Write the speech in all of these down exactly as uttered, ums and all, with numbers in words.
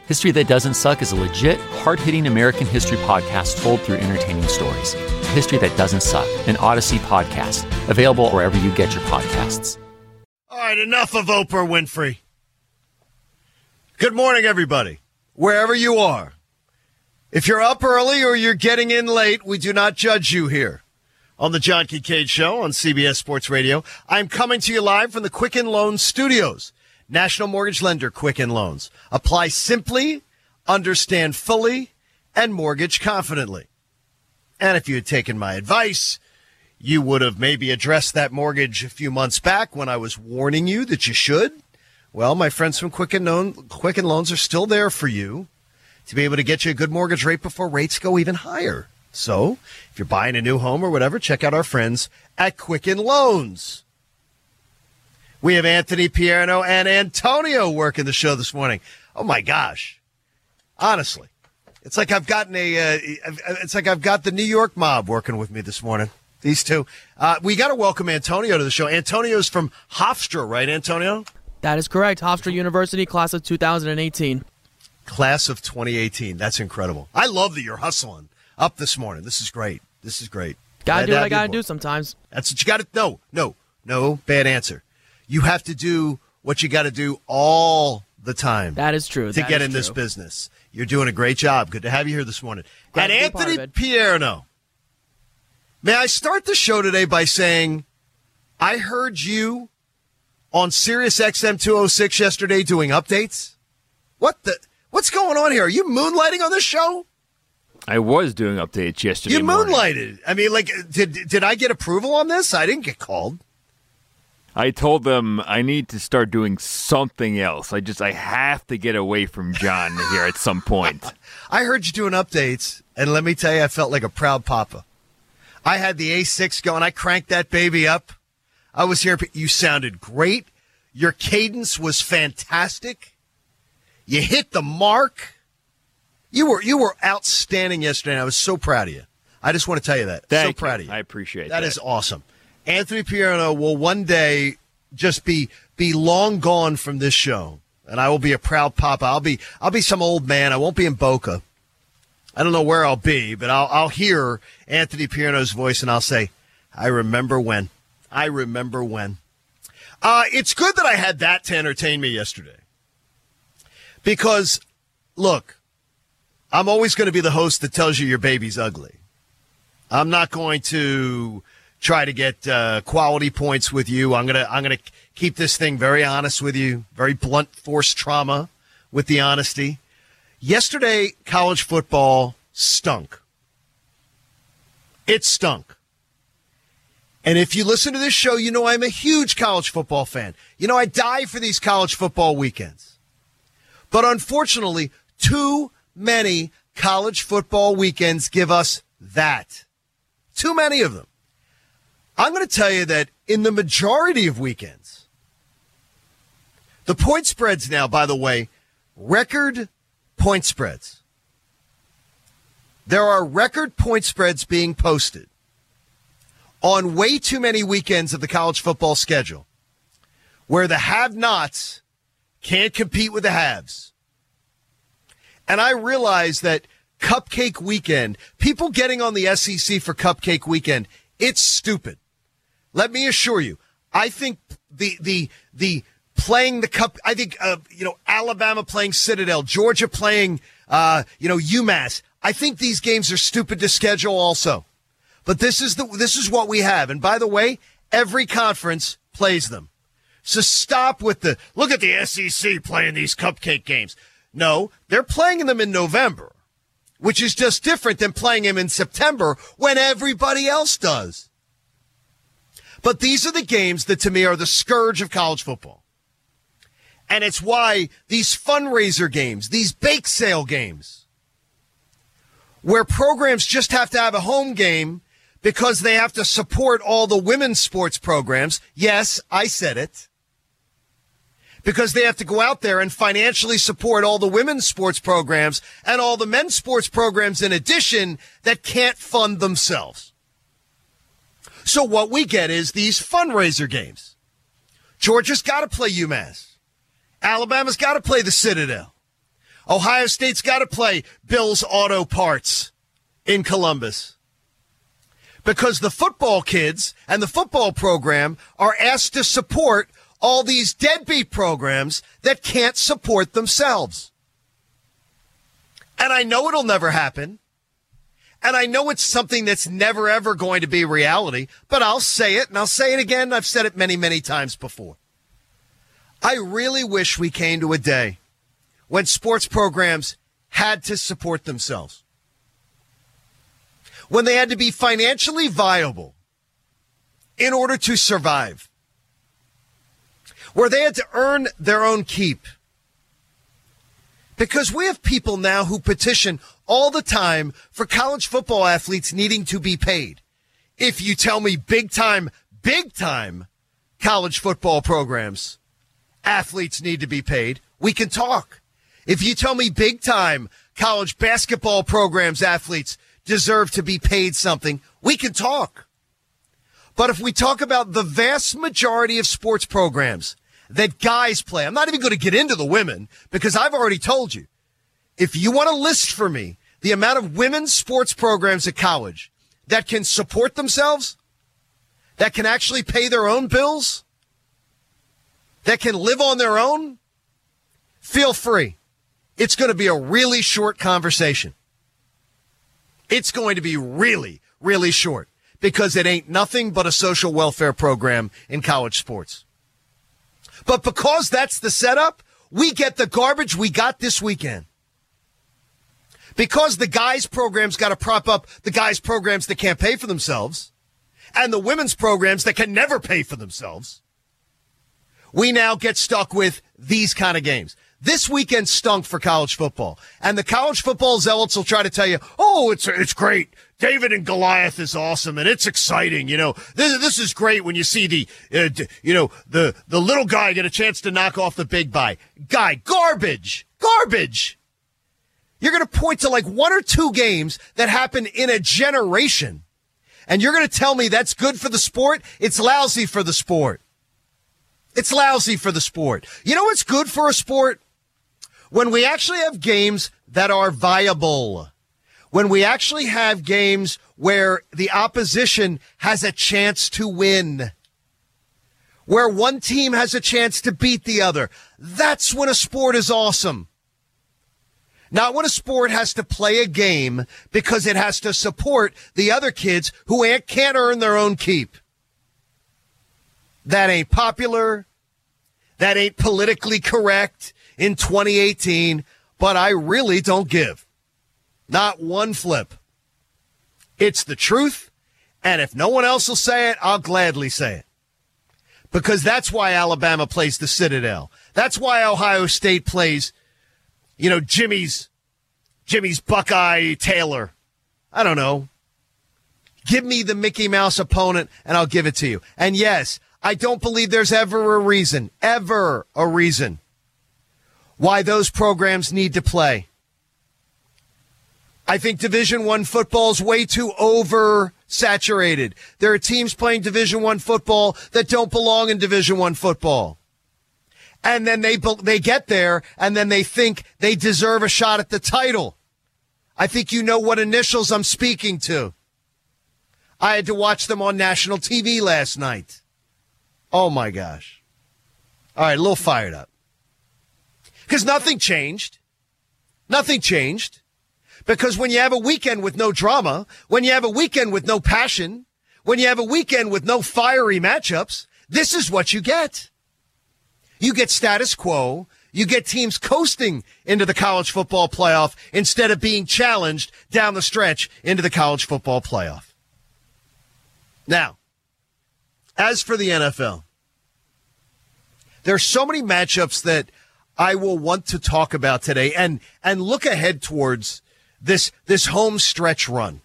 History That Doesn't Suck is a legit, hard-hitting American history podcast told through entertaining stories. History That Doesn't Suck, an Odyssey podcast, available wherever you get your podcasts. All right, enough of Oprah Winfrey. Good morning, everybody, wherever you are. If you're up early or you're getting in late, we do not judge you here. On the John Kincaid Show on C B S Sports Radio, I'm coming to you live from the Quicken Loans Studios. National Mortgage Lender, Quicken Loans. Apply simply, understand fully, and mortgage confidently. And if you had taken my advice, you would have maybe addressed that mortgage a few months back when I was warning you that you should. Well, my friends from Quicken, Loan, Quicken Loans are still there for you to be able to get you a good mortgage rate before rates go even higher. So if you're buying a new home or whatever, check out our friends at Quicken Loans. We have Anthony Pierno and Antonio working the show this morning. Oh, my gosh. Honestly, it's like I've gotten a, uh, it's like I've got the New York mob working with me this morning. These two. Uh, we got to welcome Antonio to the show. Antonio's from Hofstra, right, Antonio? That is correct. Hofstra University, class of two thousand eighteen. Class of twenty eighteen. That's incredible. I love that you're hustling up this morning. This is great. This is great. Gotta do what I gotta do sometimes. That's what you gotta, no, no, no, bad answer. You have to do what you got to do all the time. That is true. To that get is in true. this business. You're doing a great job. Good to have you here this morning. Glad and to be Anthony part of it. Pierno. May I start the show today by saying I heard you on Sirius X M two oh six yesterday doing updates? What the? What's going on here? Are you moonlighting on this show? I was doing updates yesterday You morning. moonlighted. I mean, like, did did I get approval on this? I didn't get called. I told them I need to start doing something else. I just I have to get away from John here at some point. I heard you doing updates, and let me tell you, I felt like a proud papa. I had the A six going. I cranked that baby up. I was here. You sounded great. Your cadence was fantastic. You hit the mark. You were you were outstanding yesterday, and I was so proud of you. I just want to tell you that. Thank so proud you. of you. I appreciate that. That that. is awesome. Anthony Pierno will one day just be be long gone from this show, and I will be a proud papa. I'll be I'll be some old man. I won't be in Boca. I don't know where I'll be, but I'll I'll hear Anthony Pierno's voice, and I'll say, "I remember when. I remember when." Uh, it's good that I had that to entertain me yesterday, because look, I'm always going to be the host that tells you your baby's ugly. I'm not going to try to get uh, quality points with you. I'm gonna I'm gonna keep this thing very honest with you, very blunt force trauma with the honesty. Yesterday, college football stunk. It stunk. And if you listen to this show, you know I'm a huge college football fan. You know I die for these college football weekends. But unfortunately, too many college football weekends give us that. Too many of them. I'm going to tell you that in the majority of weekends, the point spreads now, by the way, record point spreads. There are record point spreads being posted on way too many weekends of the college football schedule where the have-nots can't compete with the haves. And I realize that Cupcake Weekend, people getting on the S E C for Cupcake Weekend, it's stupid. Let me assure you, I think the the the playing the cup. I think uh, you know Alabama playing Citadel, Georgia playing uh, you know UMass. I think these games are stupid to schedule also. But this is the this is what we have. And by the way, every conference plays them. So stop with the look at the S E C playing these cupcake games. No, they're playing them in November, which is just different than playing them in September when everybody else does. But these are the games that, to me, are the scourge of college football. And it's why these fundraiser games, these bake sale games, where programs just have to have a home game because they have to support all the women's sports programs. Yes, I said it. Because they have to go out there and financially support all the women's sports programs and all the men's sports programs in addition that can't fund themselves. So what we get is these fundraiser games. Georgia's got to play UMass. Alabama's got to play the Citadel. Ohio State's got to play Bill's Auto Parts in Columbus. Because the football kids and the football program are asked to support all these deadbeat programs that can't support themselves. And I know it'll never happen. And I know it's something that's never, ever going to be reality. But I'll say it, and I'll say it again. I've said it many, many times before. I really wish we came to a day when sports programs had to support themselves. When they had to be financially viable in order to survive. Where they had to earn their own keep. Because we have people now who petition all the time for college football athletes needing to be paid. If you tell me big time, big time college football programs, athletes need to be paid, we can talk. If you tell me big time college basketball programs, athletes deserve to be paid something, we can talk. But if we talk about the vast majority of sports programs that guys play, I'm not even going to get into the women because I've already told you, if you want to list for me the amount of women's sports programs at college that can support themselves, that can actually pay their own bills, that can live on their own, feel free. It's going to be a really short conversation. It's going to be really, really short because it ain't nothing but a social welfare program in college sports. But because that's the setup, we get the garbage we got this weekend. Because the guys' programs got to prop up the guys' programs that can't pay for themselves and the women's programs that can never pay for themselves, we now get stuck with these kind of games. This weekend stunk for college football. And the college football zealots will try to tell you, oh, it's it's great. David and Goliath is awesome, and it's exciting. You know, this, this is great when you see the, uh, d- you know, the, the little guy get a chance to knock off the big guy. Guy, garbage, garbage. You're going to point to like one or two games that happen in a generation, and you're going to tell me that's good for the sport? It's lousy for the sport. It's lousy for the sport. You know what's good for a sport? When we actually have games that are viable. When we actually have games where the opposition has a chance to win. Where one team has a chance to beat the other. That's when a sport is awesome. Not when a sport has to play a game because it has to support the other kids who can't earn their own keep. That ain't popular. That ain't politically correct in twenty eighteen, but I really don't give. Not one flip. It's the truth, and if no one else will say it, I'll gladly say it. Because that's why Alabama plays the Citadel. That's why Ohio State plays, you know, Jimmy's, Jimmy's Buckeye Taylor. I don't know. Give me the Mickey Mouse opponent, and I'll give it to you. And yes, I don't believe there's ever a reason, ever a reason, why those programs need to play. I think Division I football is way too oversaturated. There are teams playing Division I football that don't belong in Division I football. And then they they get there, and then they think they deserve a shot at the title. I think you know what initials I'm speaking to. I had to watch them on national T V last night. Oh, my gosh. All right, a little fired up. Because nothing changed. Nothing changed. Because when you have a weekend with no drama, when you have a weekend with no passion, when you have a weekend with no fiery matchups, this is what you get. You get status quo. You get teams coasting into the college football playoff instead of being challenged down the stretch into the college football playoff. Now, as for the N F L, there's so many matchups that I will want to talk about today and, and look ahead towards this, this home stretch run.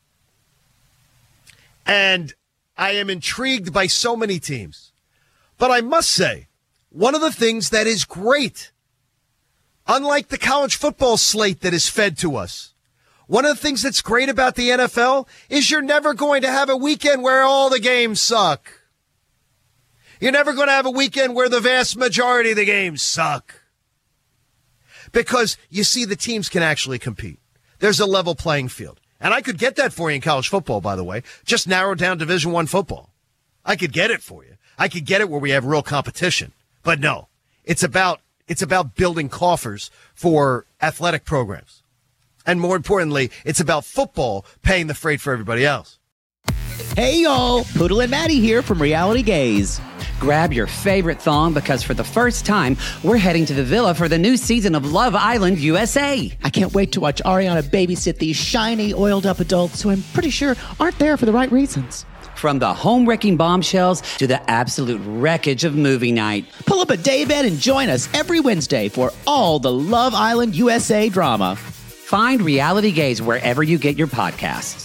And I am intrigued by so many teams. But I must say, one of the things that is great, unlike the college football slate that is fed to us, one of the things that's great about the N F L is you're never going to have a weekend where all the games suck. You're never going to have a weekend where the vast majority of the games suck. because you see the teams can actually compete. There's a level playing field. And I could get that for you in college football, by the way. Just narrow down Division One football. I could get it for you. I could get it where we have real competition. But no, it's about it's about building coffers for athletic programs. And more importantly, it's about football paying the freight for everybody else. Hey, y'all. Poodle and Maddie here from Reality Gaze. Grab your favorite thong because for the first time, we're heading to the villa for the new season of Love Island U S A. I can't wait to watch Ariana babysit these shiny, oiled-up adults who I'm pretty sure aren't there for the right reasons. From the home-wrecking bombshells to the absolute wreckage of movie night. Pull up a daybed and join us every Wednesday for all the Love Island U S A drama. Find Reality Gaze wherever you get your podcasts.